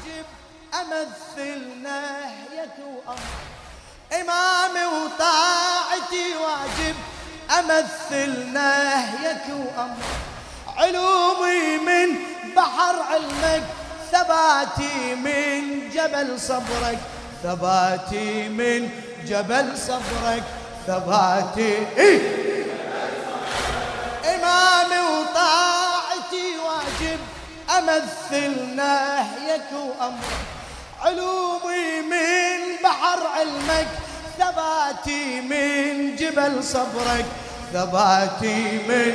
واجب أمثل نهيك وأمر، إمامي وطاعتي واجب أمثل نهيك وأمر، علومي من بحر علمك، ثباتي من جبل صبرك، ثباتي من جبل صبرك، ثباتي إمامي وطاعتي واجب أمثل نهيك وأمر، علومي من بحر علمك، ثباتي من جبل صبرك، ثباتي من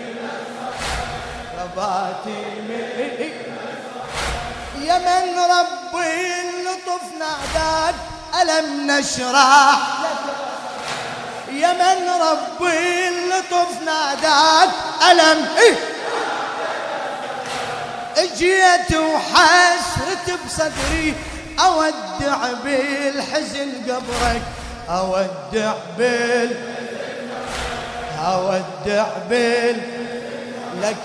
ثباتي من يا من ربي اللطف ناداك ألم نشرح لك، يا من ربي اللطف ناداك ألم اجيت وحسرت بصدري أودع بالحزن قبرك، أودع لك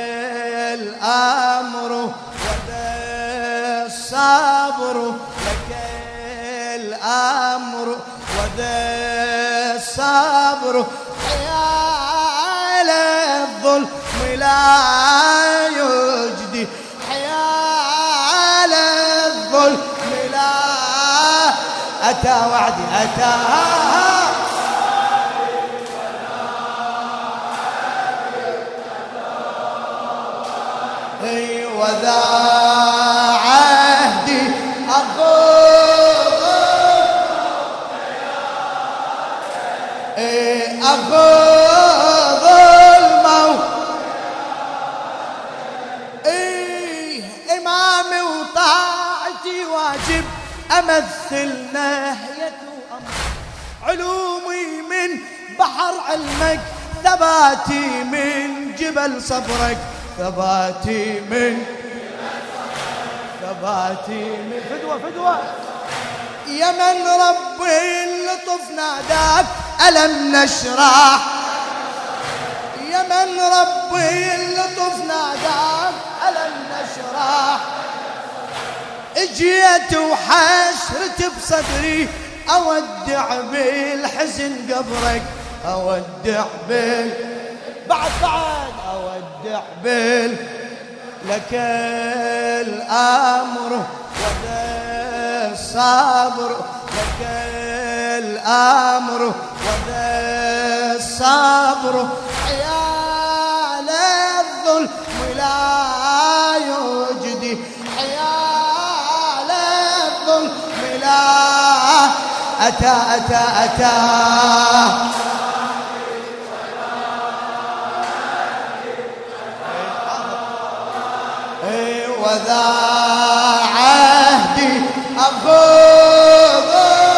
الأمر وذا الصبر، لك الأمر وذا الصبر، حيال الظلم لا يجدي، حيال الظلم لا أتى وعدي أتى وذا عهدي أخذ الموت، إمامي وطاعتي واجب أمثل نهيك وأمر، علومي من بحر علمك، ثباتي من جبل صبرك، ثباتي من فدوة يا من ربي اللطف ناداك ألم نشرح، يا من ربي اللطف ناداك ألم نشرح، اجيت وحسرت بصدري أودع بالحزن قبرك، أودع بعد أودع لك الأمر وذا الصبر، لك الأمر وذا الصبر، حيال الظلم لا يجدي، حيال الظلم لا أتى وذا عهدي أخذ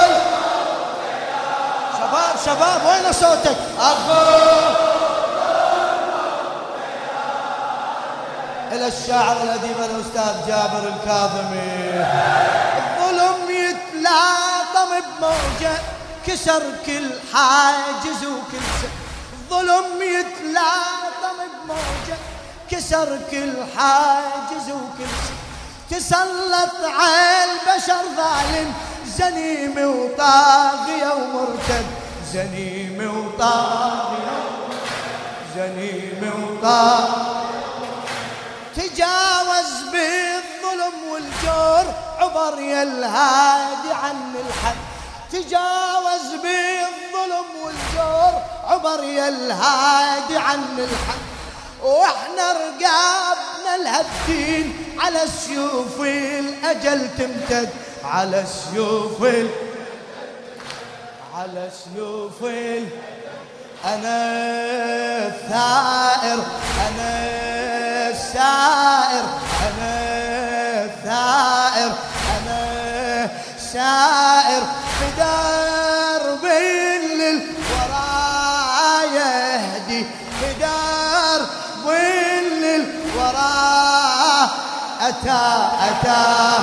شباب وين صوتك أخذ إلى الشاعر الأديب الأستاذ جابر الكاظمي، الظلم يتلاطم بموجة كسر كل حاجز وكل الظلم يتلاطم بموجة كسر كل حاجز وكل تسلط على البشر ظالم، زنيم وطاغية ومرتد، زنيم وطاغية، زنيم وطاغية، تجاوز بالظلم والجور عبر يا الهادي عن الحد، تجاوز بالظلم والجور عبر يا الهادي عن الحد، واحنا رقابنا الهدين على السيوف الأجل تمتد، على السيوف على سيوف أنا الثائر، أنا السائر، أنا الثائر، أنا سائر في درب للورى يهدي، في درب للورى أتى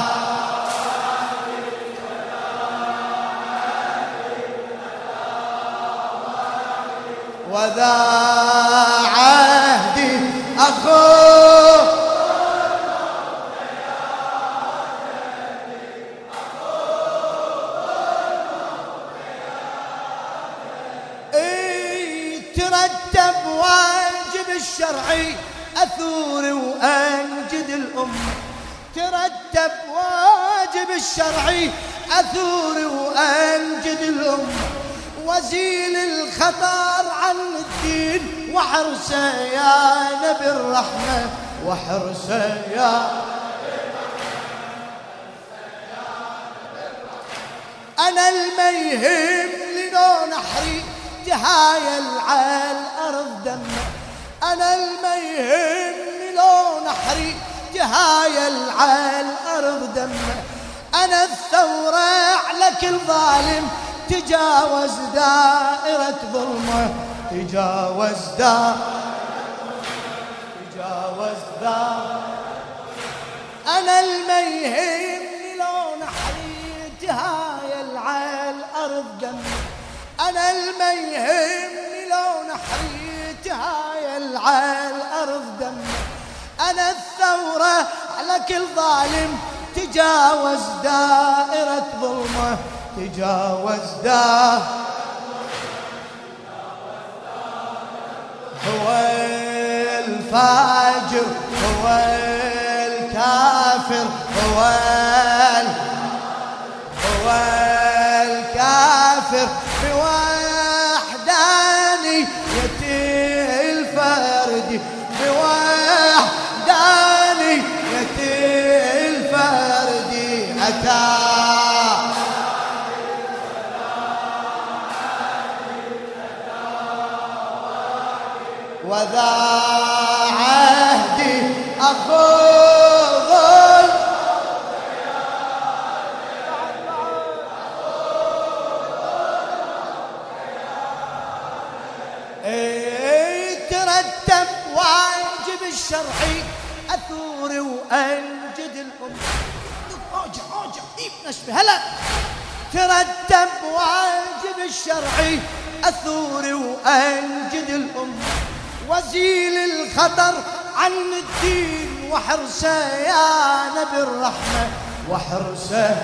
وذا عهدي أخو الشرعي أثور وأنجد الأمة، ترتب واجب الشرعي أثور وأنجد الأمة، وزيل الخطر عن الدين وحرسه يا نبي الرحمة، وحرسه يا أنا الميهم لنون أحري تهايل على الأرض دمه، أنا الميهم لنون أحري تهايل على الأرض دمه، أنا الثورة على كل ظالم تجاوز دائرة ظلمه، تجاوز أنا الميهم لون أحري تهايل على الأرض دمه، أنا الميهم لون أحري تهايل على الأرض دمه، أنا الثورة على كل ظالم تجاوز دائرة ظلمه، تجاوز هو الفاجر هو الكافر هو الكافر بوحدانية الفرد، بوحدانية الفرد أتى وذا عهدي أخوض ترتب واجب الشرعي أثور وأنجد الأمة، أوجع نشبه هلا، ترتب واجب الشرعي أثور وأنجد الأمة، وزيل الخطر عن الدين وحرسه يا نبي الرحمة، وحرسه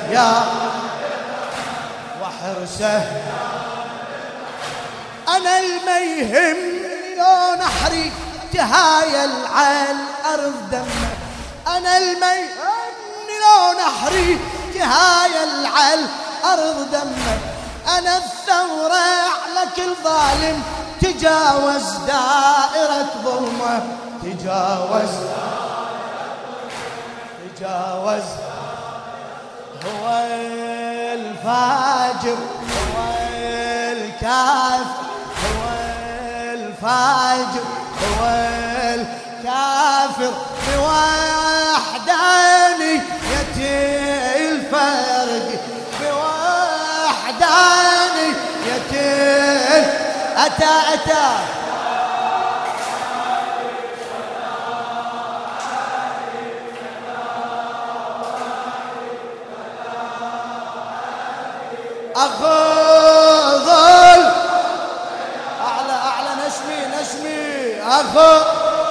أنا الميهم لون أحري تهايل على الأرض دمه، أنا الميهم لون أحري تهايل على الأرض دمه، أنا الثورة على كل ظالم تجاوز دائرة ظلمه، تجاوز هو الفاجر هو الكافر هو الفاجر هو الكافر بوحدانية الفرد، بوحدانية أتى أخذ أعلى نشمي أخذ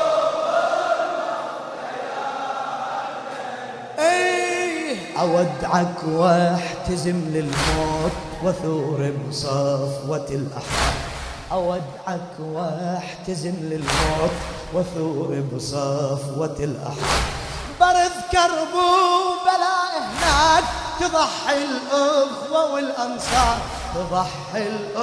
أودعك واحتزم للموت وثور بصفوة الأحرار، أودعك واحتزم للموت وثور بصفوة الأحرار، برد كرب وبلاء هناك تضحي الأخوة والأنصار، تضحي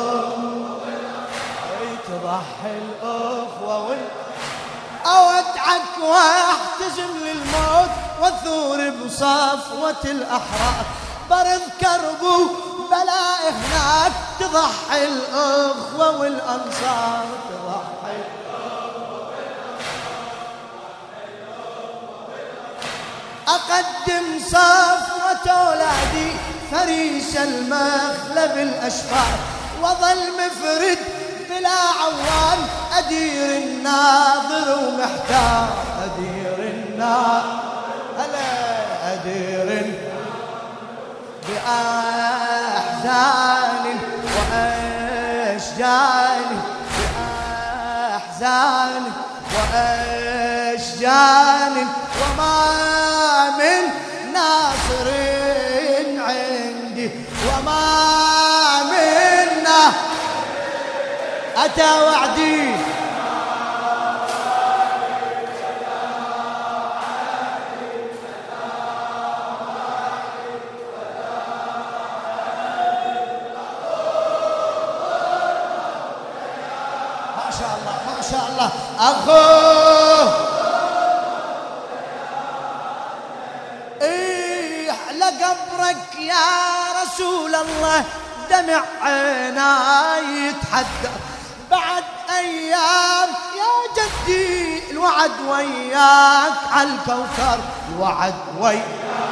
الأخوة أودعك واحتزم للموت وثور بصفوة الأحرار، برد كرب بلاء هناك تضحي الأخوة والأنصار، تضحي أقدم صفوة أولادي فريش المخلب الأشفار، وظل مفرد بلا عوان أدير الناظر ومحتار، أدير بأحزان وأشجان، بأحزان وأشجان، وما من ناصر عندي، وما منا أتى وعدي أخوه إيه على قبرك يا رسول الله دمع عيناي يتحدى بعد أيام يا جدي الوعد وياك على الكوثر الوعد وياك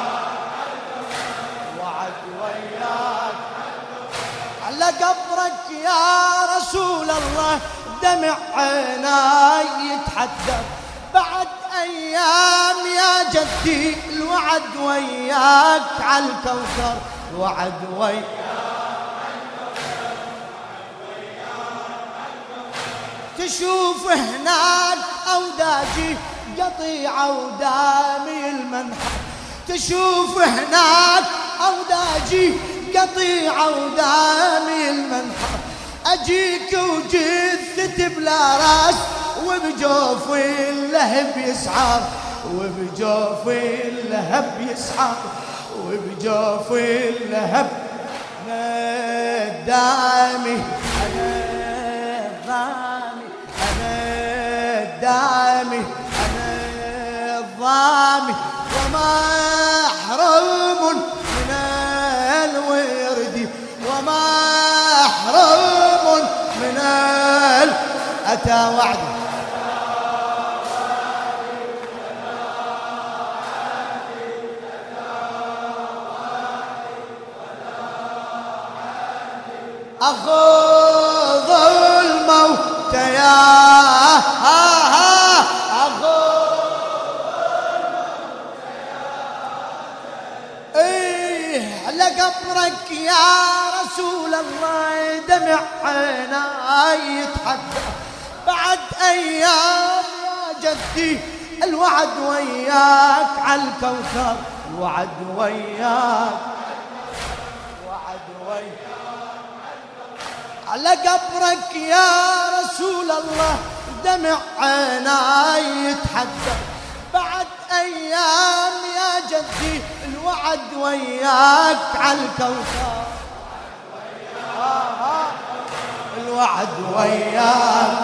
على قبرك يا رسول الله دمع عيناي يتحدث بعد أيام يا جدي الوعد وياك على الكوثر الوعد وياك تشوف هناك أوداجي قطيعة ودامي المنحر تشوف هناك أوداجي قطيعة ودامي المنحر أجيك وجثتي بلا راس وبجوفي اللهب يسعر وبجوفي اللهب يسعر وبجوفي اللهب أنا الدامي أنا الضامي أنا الدامي أنا الضامي ومحروم من الورد ومحروم من أتى وعده أخذ الموت يا أخذ إيه على قبرك يا رسول الله دمع عيناي يتحدى بعد أيام يا جدي الوعد وياك على الكوثر الوعد وياك الوعد وياك على قبرك يا رسول الله دمع عيناي يتحدى بعد أيام يا جدي الوعد وياك على الكوثر الوعد وياك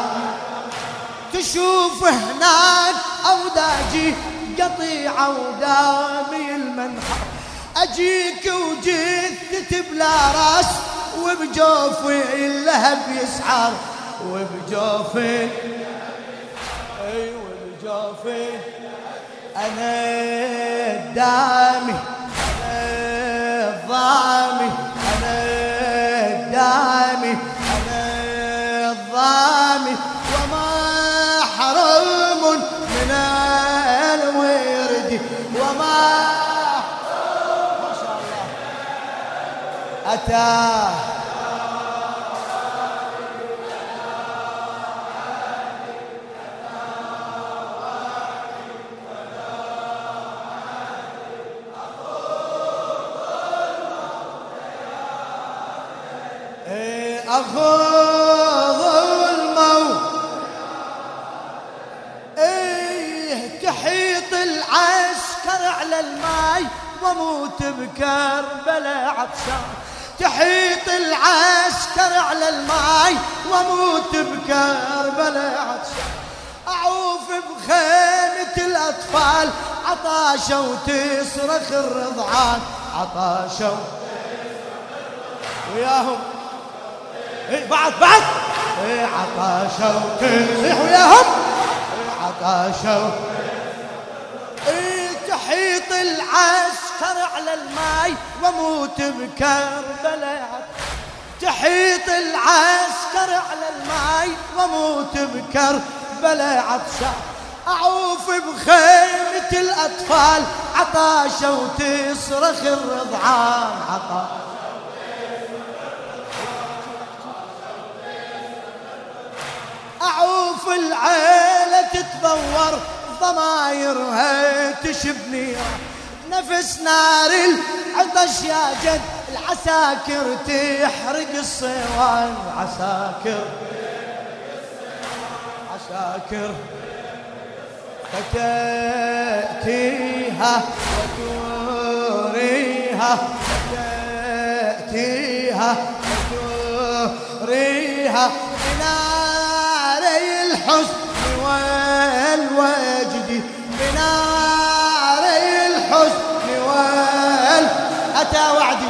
تشوف هناك أوداجي قطيعة ودامي المنحر أجيك وجثتي بلا راس وبجوفي اللهب يسعر وبجوفي اي وبجوفي انا الدامي انا الضامي انا الدامي انا الضامي ومحروم من الورد وما شاء الله أتى أخذ الموت إيه تحيط العسكر على الماي وموت بكربلاء عطشان تحيط العسكر على الماي وموت بكربلاء عطشان أعوف بخيمة الأطفال عطاشة وتصرخ الرضعان عطاشة وياهم إيه بعد إيه عطاشة وتصيح وياهم إيه عطاشة إيه تحيط العسكر على الماي وموت بكربلاء تحيط العسكر على الماي وموت بكربلاء عطشان أعوف بخيمة الأطفال عطاشة وتصرخ الرضعان عطاشة أعوف العيلة تتبور ضمايرها تشبني نفس نار العطش يا جد العساكر تحرق الصوان عساكر فتأتيها وتوريها فتأتيها وتوريها بنار الحزن بنار الحزن أتى وعدي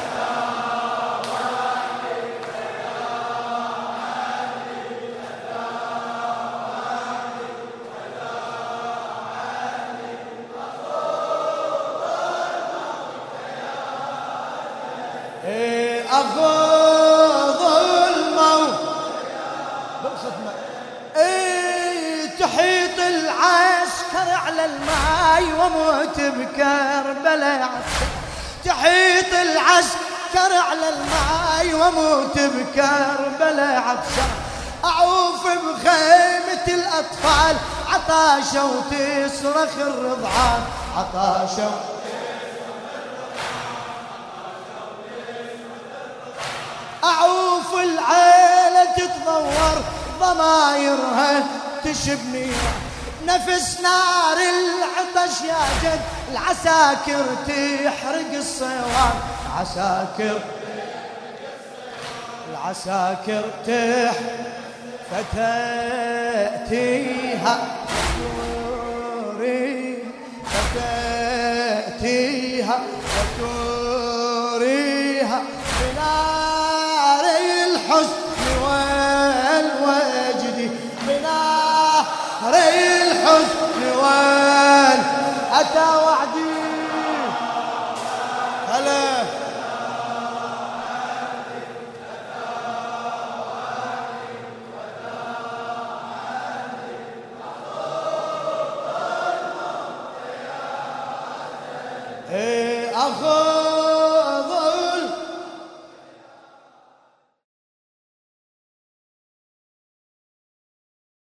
أخوض الموت تحيط العسكر على الماي وموت بكربلاء تحيط العسكر على الماي وموت بكربلاء عطشان أعوف بخيمة الأطفال عطاشة وتصرخ الرضعان عطاشة أعوف العيلة تتضور ضمايرها تشبني نفس نار العطش يا جد العساكر تحرق الصوان العساكر فتأتيها وتوريها بنار الحزن والوجد بنار الحزن أتى وعدي هلا أخو